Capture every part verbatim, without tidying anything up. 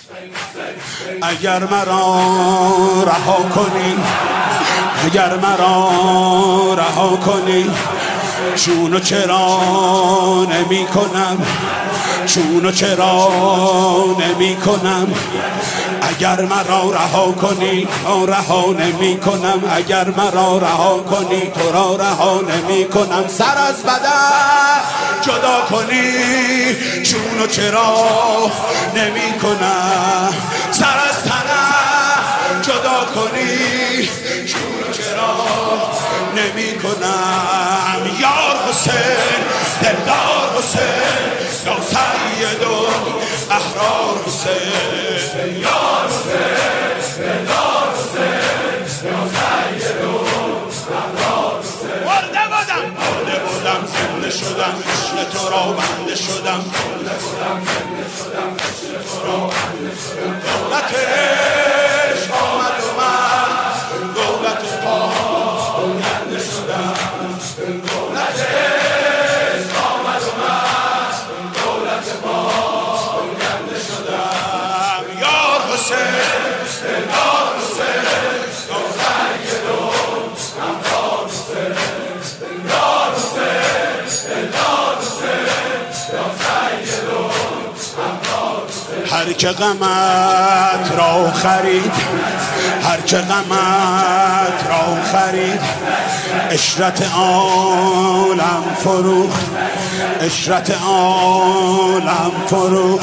اگر مرا رها کنی، اگر مرا رها کنی، چونو چرا نمی کنم، چونو چرا نمی کنم. اگر مرا رها کنی رها نمی کنم، اگر مرا رها کنی تو را رها نمی کنم. سر از بدن جدا کنی چونو چرا نمی کنم، سر از تنم جدا کنی چونو چرا نمی کنم. یار حسین دلدار حسین یا سید احرار حسین، یار حسین دلدار حسین یا سید احرار حسین. مرده بودم مرده بودم زنده شدم، عشق تو را بنده شدم، مرده بودم زنده شدم، عشق تو را بنده شدم. دولت عشق آمد و من دولت پاینده شدم، دولت عشق آمد و من دولت پاینده شدم. یار حسین دلدار حسین یا سید احرار حسین، یار حسین دلدار حسین یا سید احرار حسین. هر که غمت را خرید، هر که غمت را خرید، عشرت عالم فروخت، عشرت عالم فروخت.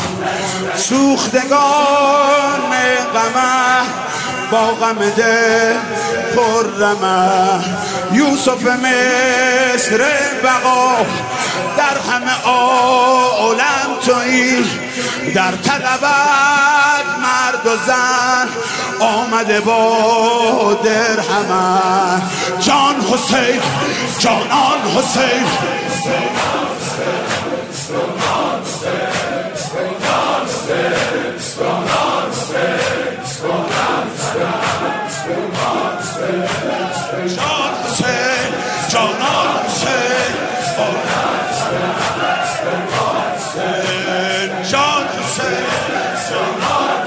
سوختگان غمه با غم دل خرمه، یوسف مصر بقا در همه عالم تویی. در طلبت مرد و زن آمده با درهمه. جان حسین جانان حسین، جان حسین جانان حسین، جان حسین جانان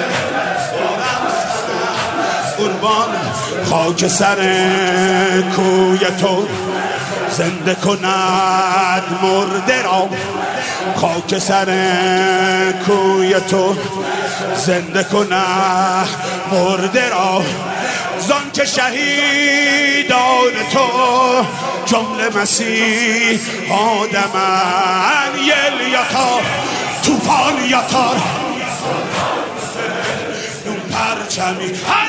حسین. قربان خاک سر کوی تو زنده کند مرده را، خاک سر کوی تو زنده کند مرده را. زان که شهیدان تو جمله مسیح آدمن، یل یتار طوفان یتار نون پرچمی